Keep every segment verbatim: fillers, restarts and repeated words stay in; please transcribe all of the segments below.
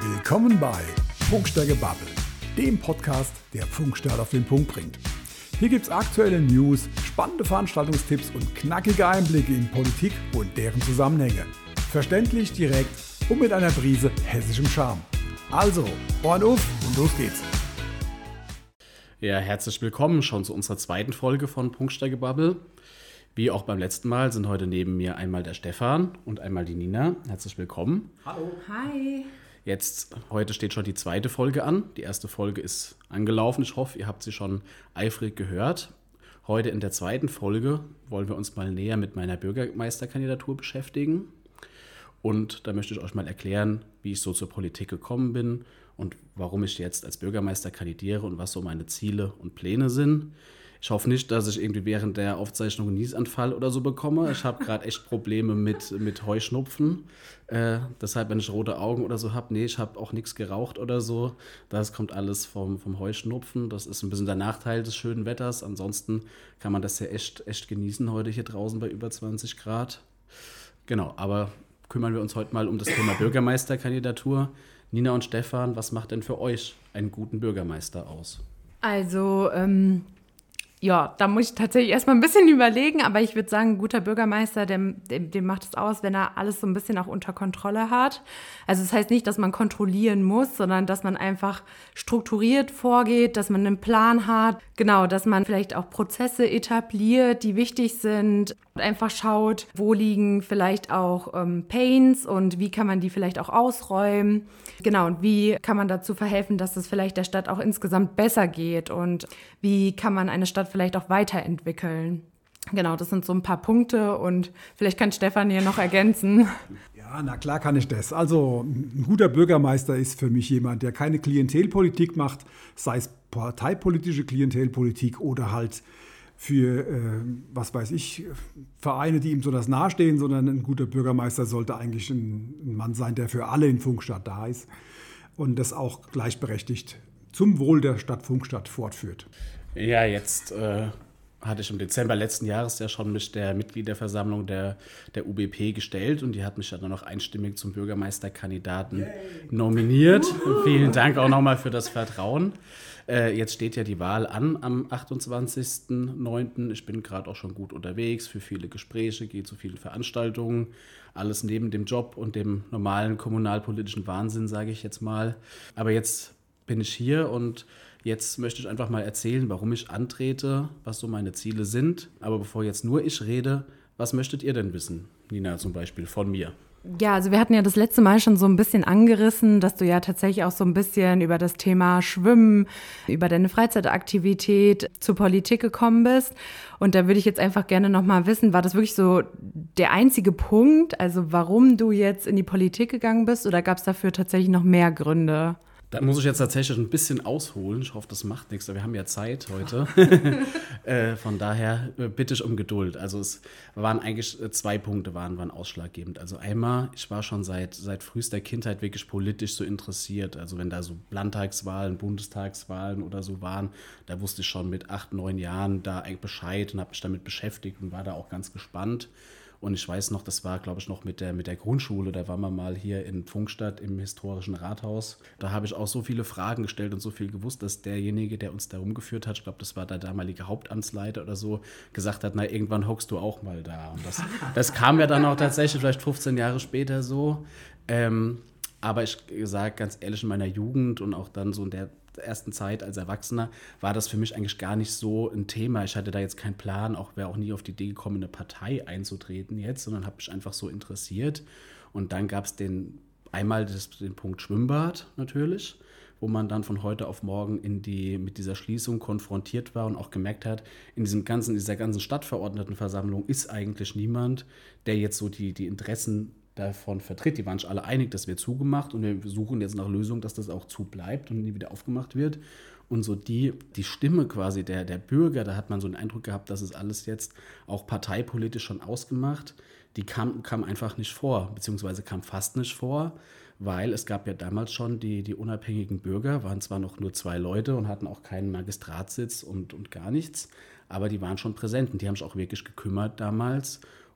Willkommen bei Funkstärke Bubble, dem Podcast, der Funkstart auf den Punkt bringt. Hier gibt es aktuelle News, spannende Veranstaltungstipps und knackige Einblicke in Politik und deren Zusammenhänge. Verständlich, direkt und mit einer Prise hessischem Charme. Also, Ohren auf und los geht's. Ja, herzlich willkommen schon zu unserer zweiten Folge von Funkstärke Bubble. Wie auch beim letzten Mal sind heute neben mir einmal der Stefan und einmal die Nina. Herzlich willkommen. Hallo. Hi. Jetzt, heute steht schon die zweite Folge an. Die erste Folge ist angelaufen. Ich hoffe, ihr habt sie schon eifrig gehört. Heute in der zweiten Folge wollen wir uns mal näher mit meiner Bürgermeisterkandidatur beschäftigen. Und da möchte ich euch mal erklären, wie ich so zur Politik gekommen bin und warum ich jetzt als Bürgermeister kandidiere und was so meine Ziele und Pläne sind. Ich hoffe nicht, dass ich irgendwie während der Aufzeichnung einen Niesanfall oder so bekomme. Ich habe gerade echt Probleme mit, mit Heuschnupfen. Äh, deshalb, wenn ich rote Augen oder so habe, nee, ich habe auch nichts geraucht oder so. Das kommt alles vom, vom Heuschnupfen. Das ist ein bisschen der Nachteil des schönen Wetters. Ansonsten kann man das ja echt, echt genießen heute hier draußen bei über zwanzig Grad. Genau, aber kümmern wir uns heute mal um das Thema Bürgermeisterkandidatur. Nina und Stefan, was macht denn für euch einen guten Bürgermeister aus? Also, ähm, ja, da muss ich tatsächlich erstmal ein bisschen überlegen, aber ich würde sagen, ein guter Bürgermeister, dem, dem, dem macht es aus, wenn er alles so ein bisschen auch unter Kontrolle hat. Also das heißt nicht, dass man kontrollieren muss, sondern dass man einfach strukturiert vorgeht, dass man einen Plan hat, genau, dass man vielleicht auch Prozesse etabliert, die wichtig sind und einfach schaut, wo liegen vielleicht auch ähm, Pains und wie kann man die vielleicht auch ausräumen. Genau, und wie kann man dazu verhelfen, dass es vielleicht der Stadt auch insgesamt besser geht und wie kann man eine Stadt vielleicht auch weiterentwickeln. Genau, das sind so ein paar Punkte und vielleicht kann Stefan hier noch ergänzen. Ja, na klar kann ich das. Also ein guter Bürgermeister ist für mich jemand, der keine Klientelpolitik macht, sei es parteipolitische Klientelpolitik oder halt für, äh, was weiß ich, Vereine, die ihm besonders nahestehen, sondern ein guter Bürgermeister sollte eigentlich ein, ein Mann sein, der für alle in Funkstadt da ist und das auch gleichberechtigt zum Wohl der Stadt Funkstadt fortführt. Ja, jetzt äh, hatte ich im Dezember letzten Jahres ja schon mich der Mitgliederversammlung der, der U B P gestellt und die hat mich ja dann noch einstimmig zum Bürgermeisterkandidaten Yay. nominiert. Uhuhu. Vielen Dank auch nochmal für das Vertrauen. Äh, jetzt steht ja die Wahl an am achtundzwanzigsten neunten Ich bin gerade auch schon gut unterwegs für viele Gespräche, gehe zu vielen Veranstaltungen. Alles neben dem Job und dem normalen kommunalpolitischen Wahnsinn, sage ich jetzt mal. Aber jetzt bin ich hier und jetzt möchte ich einfach mal erzählen, warum ich antrete, was so meine Ziele sind. Aber bevor jetzt nur ich rede, was möchtet ihr denn wissen? Nina zum Beispiel, von mir. Ja, also wir hatten ja das letzte Mal schon so ein bisschen angerissen, dass du ja tatsächlich auch so ein bisschen über das Thema Schwimmen, über deine Freizeitaktivität zur Politik gekommen bist. Und da würde ich jetzt einfach gerne nochmal wissen, war das wirklich so der einzige Punkt, also warum du jetzt in die Politik gegangen bist oder gab es dafür tatsächlich noch mehr Gründe? Da muss ich jetzt tatsächlich ein bisschen ausholen. Ich hoffe, das macht nichts, aber wir haben ja Zeit heute. äh, von daher äh, bitte ich um Geduld. Also es waren eigentlich äh, zwei Punkte waren, waren ausschlaggebend. Also einmal, ich war schon seit, seit frühester Kindheit wirklich politisch so interessiert. Also wenn da so Landtagswahlen, Bundestagswahlen oder so waren, da wusste ich schon mit acht, neun Jahren da eigentlich Bescheid und habe mich damit beschäftigt und war da auch ganz gespannt. Und ich weiß noch, das war, glaube ich, noch mit der, mit der Grundschule, da waren wir mal hier in Funkstadt im historischen Rathaus. Da habe ich auch so viele Fragen gestellt und so viel gewusst, dass derjenige, der uns da rumgeführt hat, ich glaube, das war der damalige Hauptamtsleiter oder so, gesagt hat, na, irgendwann hockst du auch mal da. Und das, das kam ja dann auch tatsächlich vielleicht fünfzehn Jahre später so. Ähm, aber ich sage ganz ehrlich, in meiner Jugend und auch dann so in der ersten Zeit als Erwachsener war das für mich eigentlich gar nicht so ein Thema. Ich hatte da jetzt keinen Plan, auch wäre auch nie auf die Idee gekommen, in eine Partei einzutreten jetzt, sondern habe mich einfach so interessiert. Und dann gab es den einmal das, den Punkt Schwimmbad natürlich, wo man dann von heute auf morgen in die, mit dieser Schließung konfrontiert war und auch gemerkt hat, in diesem ganzen, dieser ganzen Stadtverordnetenversammlung ist eigentlich niemand, der jetzt so die, die Interessen davon vertritt. Die waren sich alle einig, das wird zugemacht und wir suchen jetzt nach Lösungen, dass das auch zu bleibt und nie wieder aufgemacht wird. Und so die, die Stimme quasi der, der Bürger, da hat man so den Eindruck gehabt, dass es alles jetzt auch parteipolitisch schon ausgemacht, die kam, kam einfach nicht vor, beziehungsweise kam fast nicht vor, weil es gab ja damals schon die, die unabhängigen Bürger, waren zwar noch nur zwei Leute und hatten auch keinen Magistratssitz und, und gar nichts, aber die waren schon präsent und die haben sich auch wirklich gekümmert damals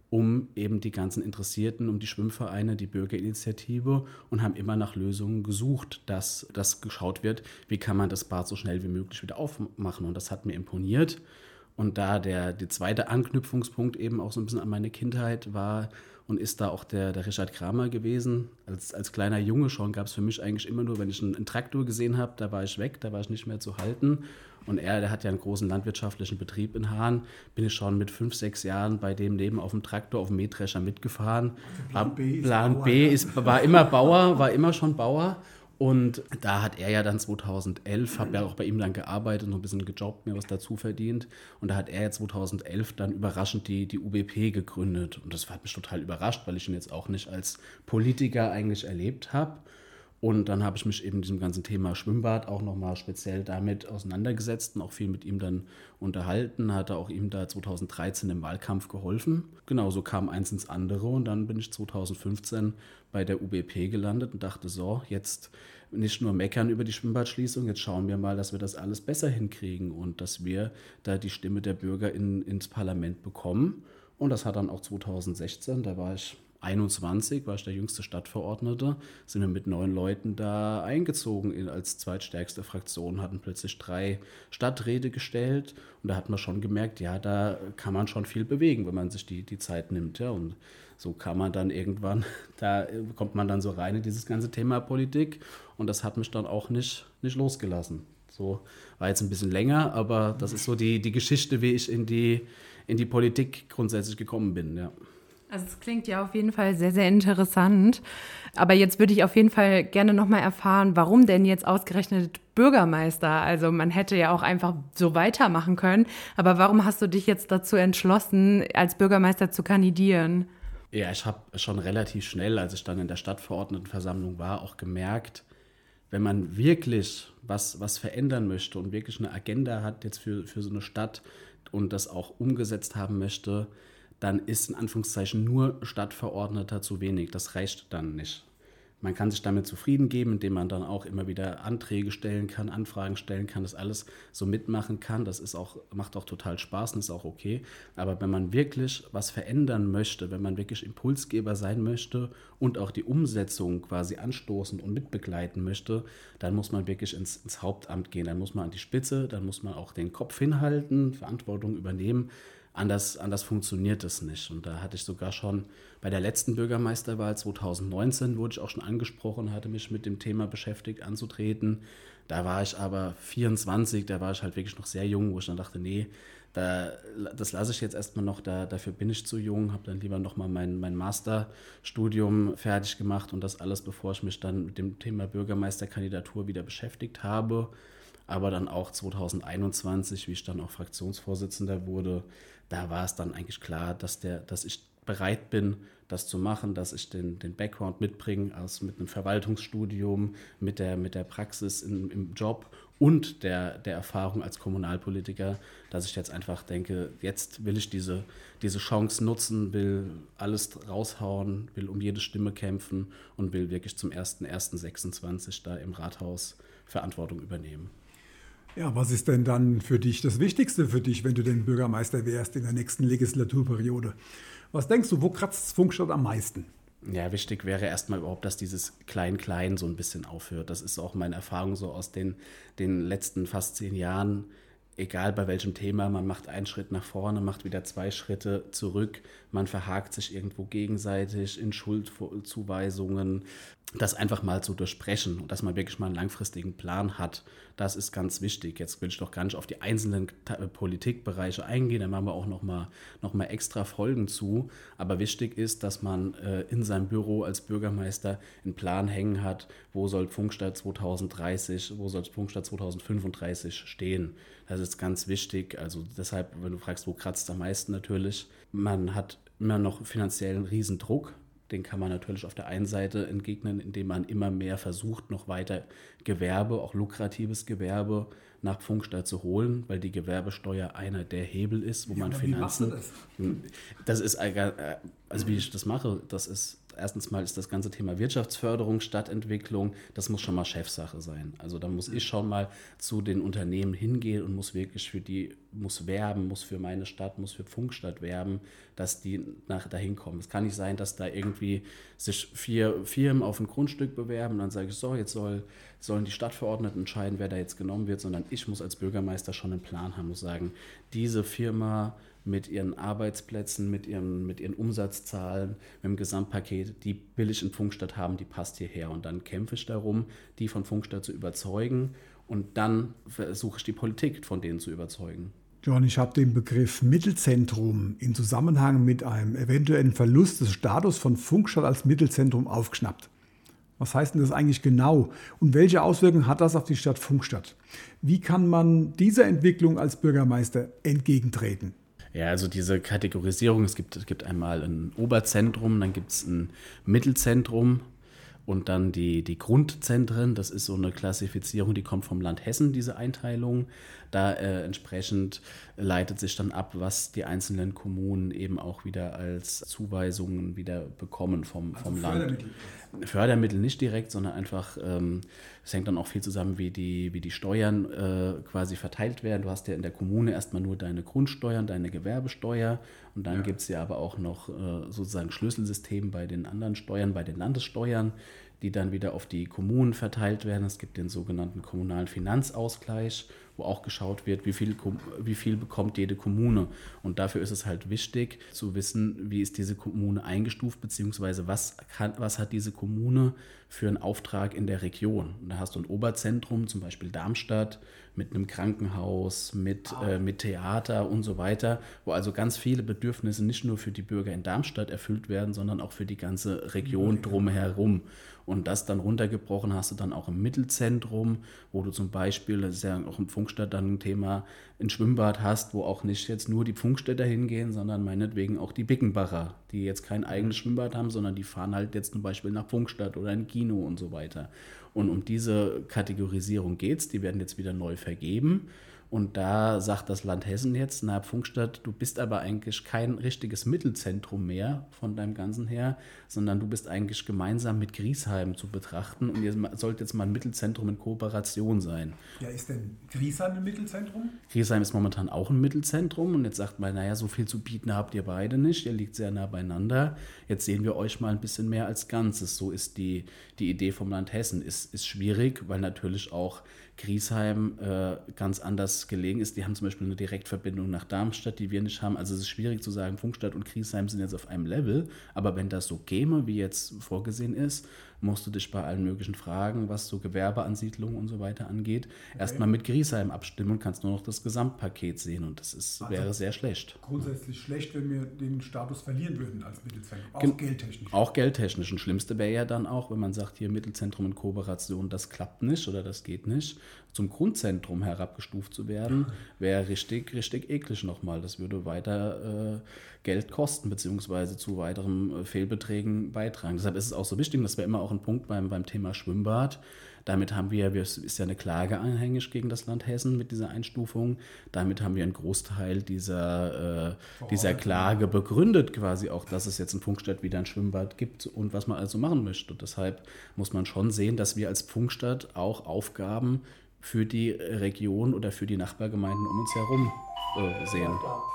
um eben die ganzen Interessierten, um die Schwimmvereine, die Bürgerinitiative und haben immer nach Lösungen gesucht, dass das geschaut wird, wie kann man das Bad so schnell wie möglich wieder aufmachen. Und das hat mir imponiert. Und da der, der zweite Anknüpfungspunkt eben auch so ein bisschen an meine Kindheit war und ist da auch der, der Richard Kramer gewesen. Als, als kleiner Junge schon gab es für mich eigentlich immer nur, wenn ich einen, einen Traktor gesehen habe, da war ich weg, da war ich nicht mehr zu halten. Und er, der hat ja einen großen landwirtschaftlichen Betrieb in Hahn, bin ich schon mit fünf, sechs Jahren bei dem neben auf dem Traktor, auf dem Mähdrescher mitgefahren. Plan B, Plan B ist, war immer Bauer, war immer schon Bauer. Und da hat er ja dann zweitausendelf, habe ja auch bei ihm dann gearbeitet, noch ein bisschen gejobbt, mir was dazu verdient. Und da hat er ja zweitausendelf dann überraschend die, die U B P gegründet. Und das hat mich total überrascht, weil ich ihn jetzt auch nicht als Politiker eigentlich erlebt habe. Und dann habe ich mich eben diesem ganzen Thema Schwimmbad auch nochmal speziell damit auseinandergesetzt und auch viel mit ihm dann unterhalten, hatte auch ihm da zweitausenddreizehn im Wahlkampf geholfen. Genau, so kam eins ins andere und dann bin ich zweitausendfünfzehn bei der U B P gelandet und dachte so, jetzt nicht nur meckern über die Schwimmbadschließung, jetzt schauen wir mal, dass wir das alles besser hinkriegen und dass wir da die Stimme der Bürger in, ins Parlament bekommen. Und das hat dann auch zweitausendsechzehn, da war ich einundzwanzig, war ich der jüngste Stadtverordnete, sind wir mit neun Leuten da eingezogen in, als zweitstärkste Fraktion, hatten plötzlich drei Stadträte gestellt und da hat man schon gemerkt, ja, da kann man schon viel bewegen, wenn man sich die, die Zeit nimmt. Ja, und so kann man dann irgendwann, da kommt man dann so rein in dieses ganze Thema Politik und das hat mich dann auch nicht, nicht losgelassen. So war jetzt ein bisschen länger, aber das ist so die, die Geschichte, wie ich in die, in die Politik grundsätzlich gekommen bin, ja. Also es klingt ja auf jeden Fall sehr, sehr interessant. Aber jetzt würde ich auf jeden Fall gerne nochmal erfahren, warum denn jetzt ausgerechnet Bürgermeister? Also man hätte ja auch einfach so weitermachen können. Aber warum hast du dich jetzt dazu entschlossen, als Bürgermeister zu kandidieren? Ja, ich habe schon relativ schnell, als ich dann in der Stadtverordnetenversammlung war, auch gemerkt, wenn man wirklich was, was verändern möchte und wirklich eine Agenda hat jetzt für, für so eine Stadt und das auch umgesetzt haben möchte, dann ist in Anführungszeichen nur Stadtverordneter zu wenig. Das reicht dann nicht. Man kann sich damit zufrieden geben, indem man dann auch immer wieder Anträge stellen kann, Anfragen stellen kann, das alles so mitmachen kann. Das ist auch, macht auch total Spaß und ist auch okay. Aber wenn man wirklich was verändern möchte, wenn man wirklich Impulsgeber sein möchte und auch die Umsetzung quasi anstoßen und mitbegleiten möchte, dann muss man wirklich ins, ins Hauptamt gehen. Dann muss man an die Spitze, dann muss man auch den Kopf hinhalten, Verantwortung übernehmen. Anders, anders funktioniert es nicht. Und da hatte ich sogar schon bei der letzten Bürgermeisterwahl zweitausendneunzehn, wurde ich auch schon angesprochen, hatte mich mit dem Thema beschäftigt, anzutreten. Da war ich aber vierundzwanzig, da war ich halt wirklich noch sehr jung, wo ich dann dachte, nee, da, das lasse ich jetzt erstmal noch, da, dafür bin ich zu jung, habe dann lieber nochmal mein, mein Masterstudium fertig gemacht und das alles, bevor ich mich dann mit dem Thema Bürgermeisterkandidatur wieder beschäftigt habe. Aber dann auch zweitausendeinundzwanzig, wie ich dann auch Fraktionsvorsitzender wurde, da war es dann eigentlich klar, dass, der, dass ich bereit bin, das zu machen, dass ich den, den Background mitbringe, also mit einem Verwaltungsstudium, mit der, mit der Praxis im, im Job und der, der Erfahrung als Kommunalpolitiker, dass ich jetzt einfach denke, jetzt will ich diese, diese Chance nutzen, will alles raushauen, will um jede Stimme kämpfen und will wirklich zum ersten ersten sechsundzwanzig da im Rathaus Verantwortung übernehmen. Ja, was ist denn dann für dich das Wichtigste für dich, wenn du denn Bürgermeister wärst in der nächsten Legislaturperiode? Was denkst du, wo kratzt Pfungstadt am meisten? Ja, wichtig wäre erstmal überhaupt, dass dieses Klein-Klein so ein bisschen aufhört. Das ist auch meine Erfahrung so aus den, den letzten fast zehn Jahren. Egal bei welchem Thema, man macht einen Schritt nach vorne, macht wieder zwei Schritte zurück, man verhakt sich irgendwo gegenseitig in Schuldzuweisungen. Das einfach mal zu durchsprechen und dass man wirklich mal einen langfristigen Plan hat, das ist ganz wichtig. Jetzt will ich doch gar nicht auf die einzelnen Politikbereiche eingehen, da machen wir auch nochmal noch mal extra Folgen zu. Aber wichtig ist, dass man äh, in seinem Büro als Bürgermeister einen Plan hängen hat, wo soll Pfungstadt zweitausenddreißig, wo soll Pfungstadt zweitausendfünfunddreißig stehen. Das ist ganz wichtig. Also deshalb, wenn du fragst, wo kratzt am meisten natürlich, man hat immer noch finanziellen Riesendruck. Den kann man natürlich auf der einen Seite entgegnen, indem man immer mehr versucht, noch weiter Gewerbe, auch lukratives Gewerbe nach Pfungstadt zu holen, weil die Gewerbesteuer einer der Hebel ist, wo ja, man Finanzen... Das? das ist, also wie ich das mache, das ist erstens mal ist das ganze Thema Wirtschaftsförderung, Stadtentwicklung, das muss schon mal Chefsache sein. Also da muss ich schon mal zu den Unternehmen hingehen und muss wirklich für die, muss werben, muss für meine Stadt, muss für Funkstadt werben, dass die nach dahin kommen. Es kann nicht sein, dass da irgendwie sich vier Firmen auf ein Grundstück bewerben und dann sage ich, so, jetzt soll, sollen die Stadtverordneten entscheiden, wer da jetzt genommen wird, sondern ich muss als Bürgermeister schon einen Plan haben, muss sagen, diese Firma mit ihren Arbeitsplätzen, mit ihren, mit ihren Umsatzzahlen, mit dem Gesamtpaket, die will ich in Funkstadt haben, die passt hierher. Und dann kämpfe ich darum, die von Funkstadt zu überzeugen und dann versuche ich die Politik von denen zu überzeugen. John, ich habe den Begriff Mittelzentrum in Zusammenhang mit einem eventuellen Verlust des Status von Funkstadt als Mittelzentrum aufgeschnappt. Was heißt denn das eigentlich genau und welche Auswirkungen hat das auf die Stadt Funkstadt? Wie kann man dieser Entwicklung als Bürgermeister entgegentreten? Ja, also diese Kategorisierung, es gibt, es gibt einmal ein Oberzentrum, dann gibt es ein Mittelzentrum und dann die, die Grundzentren. Das ist so eine Klassifizierung, die kommt vom Land Hessen, diese Einteilung. Da äh, entsprechend leitet sich dann ab, was die einzelnen Kommunen eben auch wieder als Zuweisungen wieder bekommen vom, vom also Land. Fördermittel. Fördermittel nicht direkt, sondern einfach, ähm, es hängt dann auch viel zusammen, wie die, wie die Steuern äh, quasi verteilt werden. Du hast ja in der Kommune erstmal nur deine Grundsteuern, deine Gewerbesteuer und dann ja. gibt es ja aber auch noch äh, sozusagen Schlüsselsystem bei den anderen Steuern, bei den Landessteuern, die dann wieder auf die Kommunen verteilt werden. Es gibt den sogenannten kommunalen Finanzausgleich, wo auch geschaut wird, wie viel, wie viel bekommt jede Kommune. Und dafür ist es halt wichtig zu wissen, wie ist diese Kommune eingestuft, beziehungsweise was, kann, was hat diese Kommune für einen Auftrag in der Region. Und da hast du ein Oberzentrum, zum Beispiel Darmstadt, mit einem Krankenhaus, mit, äh, mit Theater und so weiter, wo also ganz viele Bedürfnisse nicht nur für die Bürger in Darmstadt erfüllt werden, sondern auch für die ganze Region drumherum. Und das dann runtergebrochen hast du dann auch im Mittelzentrum, wo du zum Beispiel, das ist ja auch in Funkstadt dann ein Thema, ein Schwimmbad hast, wo auch nicht jetzt nur die Funkstädter hingehen, sondern meinetwegen auch die Bickenbacher, die jetzt kein eigenes Schwimmbad haben, sondern die fahren halt jetzt zum Beispiel nach Funkstadt oder in Kino und so weiter. Und um diese Kategorisierung geht es, die werden jetzt wieder neu vergeben. Und da sagt das Land Hessen jetzt, na Funkstadt, du bist aber eigentlich kein richtiges Mittelzentrum mehr von deinem Ganzen her, sondern du bist eigentlich gemeinsam mit Griesheim zu betrachten und ihr sollt jetzt mal ein Mittelzentrum in Kooperation sein. Ja, ist denn Griesheim ein Mittelzentrum? Griesheim ist momentan auch ein Mittelzentrum und jetzt sagt man, naja, so viel zu bieten habt ihr beide nicht, ihr liegt sehr nah beieinander, jetzt sehen wir euch mal ein bisschen mehr als Ganzes. So ist die, die Idee vom Land Hessen. Ist, ist schwierig, weil natürlich auch Griesheim äh, ganz anders gelegen ist. Die haben zum Beispiel eine Direktverbindung nach Darmstadt, die wir nicht haben. Also es ist schwierig zu sagen, Funkstadt und Griesheim sind jetzt auf einem Level. Aber wenn das so käme, wie jetzt vorgesehen ist, musst du dich bei allen möglichen Fragen, was so Gewerbeansiedlung und so weiter angeht, okay. erstmal mit Griesheim abstimmen und kannst nur noch das Gesamtpaket sehen. Und das ist, also wäre sehr schlecht. Grundsätzlich schlecht, wenn wir den Status verlieren würden als Mittelzentrum. Auch Gen- geldtechnisch. Auch geldtechnisch. Und das Schlimmste wäre ja dann auch, wenn man sagt, hier Mittelzentrum in Kooperation, das klappt nicht oder das geht nicht, zum Grundzentrum herabgestuft zu werden, wäre richtig, richtig eklig nochmal. Das würde weiter äh, Geld kosten, beziehungsweise zu weiteren äh, Fehlbeträgen beitragen. Deshalb ist es auch so wichtig, das wäre immer auch ein Punkt beim, beim Thema Schwimmbad. Damit haben wir, es ist ja eine Klage anhängig gegen das Land Hessen mit dieser Einstufung. Damit haben wir einen Großteil dieser, äh, dieser Klage begründet, quasi auch, dass es jetzt in Funkstadt wieder ein Schwimmbad gibt und was man also machen möchte. Und deshalb muss man schon sehen, dass wir als Funkstadt auch Aufgaben für die Region oder für die Nachbargemeinden um uns herum äh, sehen.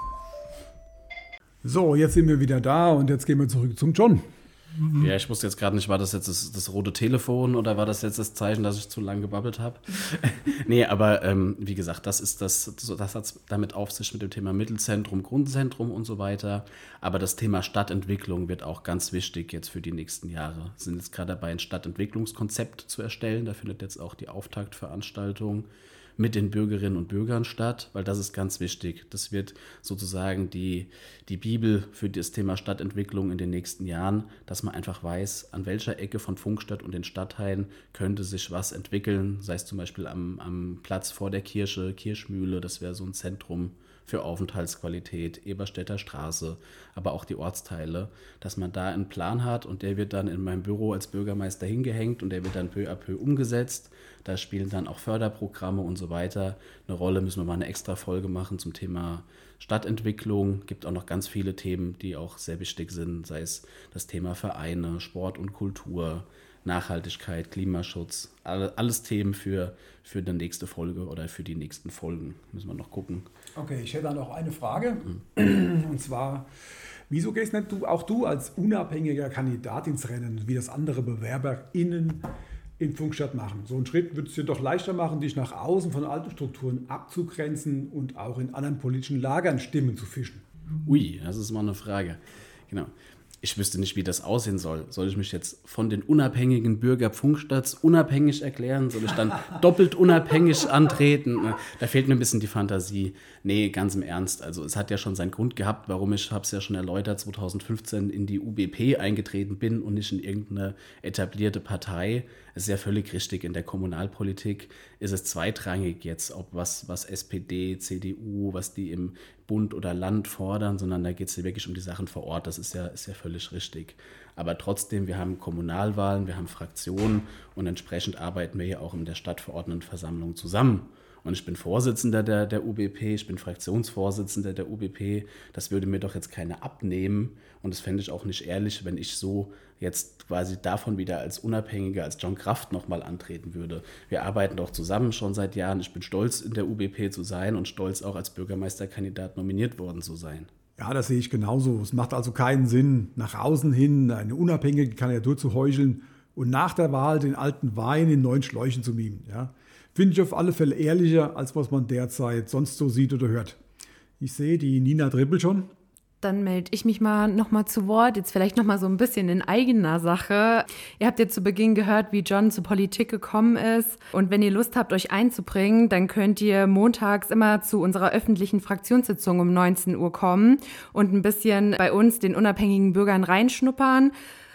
So, jetzt sind wir wieder da und jetzt gehen wir zurück zum John. Ja, ich wusste jetzt gerade nicht, war das jetzt das, das rote Telefon oder war das jetzt das Zeichen, dass ich zu lange gebabbelt habe? Nee, aber ähm, wie gesagt, das ist das, das hat es damit auf sich mit dem Thema Mittelzentrum, Grundzentrum und so weiter. Aber das Thema Stadtentwicklung wird auch ganz wichtig jetzt für die nächsten Jahre. Wir sind jetzt gerade dabei, ein Stadtentwicklungskonzept zu erstellen. Da findet jetzt auch die Auftaktveranstaltung mit den Bürgerinnen und Bürgern statt, weil das ist ganz wichtig. Das wird sozusagen die, die Bibel für das Thema Stadtentwicklung in den nächsten Jahren, dass man einfach weiß, an welcher Ecke von Funkstadt und den Stadtteilen könnte sich was entwickeln, sei es zum Beispiel am, am Platz vor der Kirche, Kirchmühle, das wäre so ein Zentrum für Aufenthaltsqualität, Eberstädter Straße, aber auch die Ortsteile, dass man da einen Plan hat und der wird dann in meinem Büro als Bürgermeister hingehängt und der wird dann peu à peu umgesetzt. Da spielen dann auch Förderprogramme und so weiter eine Rolle. Müssen wir mal eine extra Folge machen zum Thema Stadtentwicklung. Gibt auch noch ganz viele Themen, die auch sehr wichtig sind, sei es das Thema Vereine, Sport und Kultur, Nachhaltigkeit, Klimaschutz, alle, alles Themen für, für die nächste Folge oder für die nächsten Folgen. Müssen wir noch gucken. Okay, ich hätte da noch eine Frage. Mhm. Und zwar, wieso gehst nicht du, auch du als unabhängiger Kandidat ins Rennen, wie das andere BewerberInnen in Pfungstadt machen? So einen Schritt würde es dir doch leichter machen, dich nach außen von alten Strukturen abzugrenzen und auch in anderen politischen Lagern Stimmen zu fischen. Ui, das ist mal eine Frage. Genau. Ich wüsste nicht, wie das aussehen soll. Soll ich mich jetzt von den unabhängigen Bürger Pfungstadts unabhängig erklären? Soll ich dann doppelt unabhängig antreten? Da fehlt mir ein bisschen die Fantasie. Nee, ganz im Ernst. Also es hat ja schon seinen Grund gehabt, warum ich, habe es ja schon erläutert, zwanzig fünfzehn in die U B P eingetreten bin und nicht in irgendeine etablierte Partei. Es ist ja völlig richtig. In der Kommunalpolitik ist es zweitrangig jetzt, ob was, was S P D, C D U, was die im Bund oder Land fordern, sondern da geht es wirklich um die Sachen vor Ort. Das ist ja, ist ja völlig richtig. Aber trotzdem, wir haben Kommunalwahlen, wir haben Fraktionen und entsprechend arbeiten wir hier auch in der Stadtverordnetenversammlung zusammen. Und ich bin Vorsitzender der, der U B P, ich bin Fraktionsvorsitzender der U B P. Das würde mir doch jetzt keiner abnehmen. Und das fände ich auch nicht ehrlich, wenn ich so jetzt quasi davon wieder als Unabhängiger, als John Kraft nochmal antreten würde. Wir arbeiten doch zusammen schon seit Jahren. Ich bin stolz, in der U B P zu sein und stolz auch als Bürgermeisterkandidat nominiert worden zu sein. Ja, das sehe ich genauso. Es macht also keinen Sinn, nach außen hin eine unabhängige Kandidatur zu heucheln und nach der Wahl den alten Wein in neuen Schläuchen zu mimen. Ja, finde ich auf alle Fälle ehrlicher, als was man derzeit sonst so sieht oder hört. Ich sehe die Nina Trippel schon. Dann melde ich mich mal nochmal zu Wort, jetzt vielleicht nochmal so ein bisschen in eigener Sache. Ihr habt jetzt zu Beginn gehört, wie John zur Politik gekommen ist. Und wenn ihr Lust habt, euch einzubringen, dann könnt ihr montags immer zu unserer öffentlichen Fraktionssitzung um neunzehn Uhr kommen und ein bisschen bei uns, den unabhängigen Bürgern, reinschnuppern.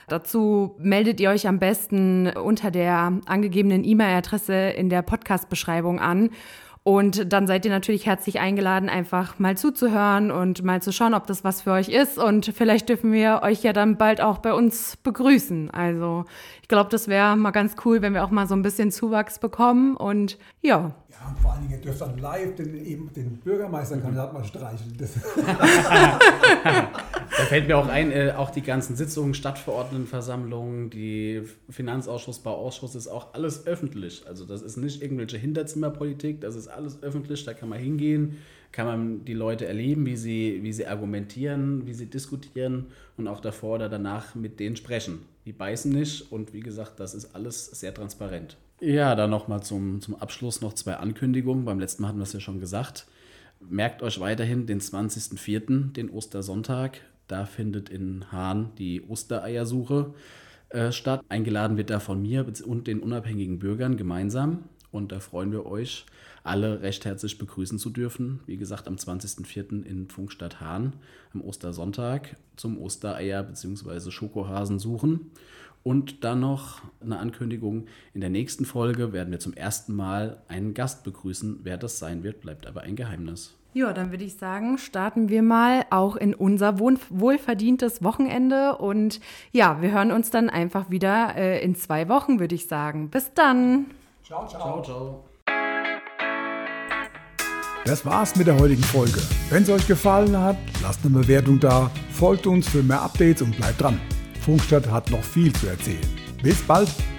Dazu meldet ihr euch am besten unter der angegebenen E-Mail-Adresse in der Podcast-Beschreibung an. Und dann seid ihr natürlich herzlich eingeladen, einfach mal zuzuhören und mal zu schauen, ob das was für euch ist. Und vielleicht dürfen wir euch ja dann bald auch bei uns begrüßen. Also ich glaube, das wäre mal ganz cool, wenn wir auch mal so ein bisschen Zuwachs bekommen. Und ja. Ja, und vor allen Dingen, ihr dürft dann live den, eben den Bürgermeisterkandidat mal streicheln. Das Da fällt mir auch ein, äh, auch die ganzen Sitzungen, Stadtverordnetenversammlungen, die Finanzausschuss, Bauausschuss, ist auch alles öffentlich. Also das ist nicht irgendwelche Hinterzimmerpolitik, das ist alles öffentlich, da kann man hingehen, kann man die Leute erleben, wie sie, wie sie argumentieren, wie sie diskutieren und auch davor oder danach mit denen sprechen. Die beißen nicht und wie gesagt, das ist alles sehr transparent. Ja, dann nochmal zum, zum Abschluss noch zwei Ankündigungen. Beim letzten Mal hatten wir es ja schon gesagt. Merkt euch weiterhin den zwanzigsten vierten, den Ostersonntag. Da findet in Hahn die Ostereiersuche äh, statt. Eingeladen wird da von mir und den unabhängigen Bürgern gemeinsam. Und da freuen wir euch, alle recht herzlich begrüßen zu dürfen. Wie gesagt, am zwanzigsten vierten in Pfungstadt Hahn am Ostersonntag zum Ostereier bzw. Schokohasen suchen. Und dann noch eine Ankündigung, in der nächsten Folge werden wir zum ersten Mal einen Gast begrüßen. Wer das sein wird, bleibt aber ein Geheimnis. Ja, dann würde ich sagen, starten wir mal auch in unser wohl- wohlverdientes Wochenende. Und ja, wir hören uns dann einfach wieder äh, in zwei Wochen, würde ich sagen. Bis dann. Ciao, ciao. Ciao, ciao. Das war's mit der heutigen Folge. Wenn es euch gefallen hat, lasst eine Bewertung da, folgt uns für mehr Updates und bleibt dran. Pfungstadt hat noch viel zu erzählen. Bis bald!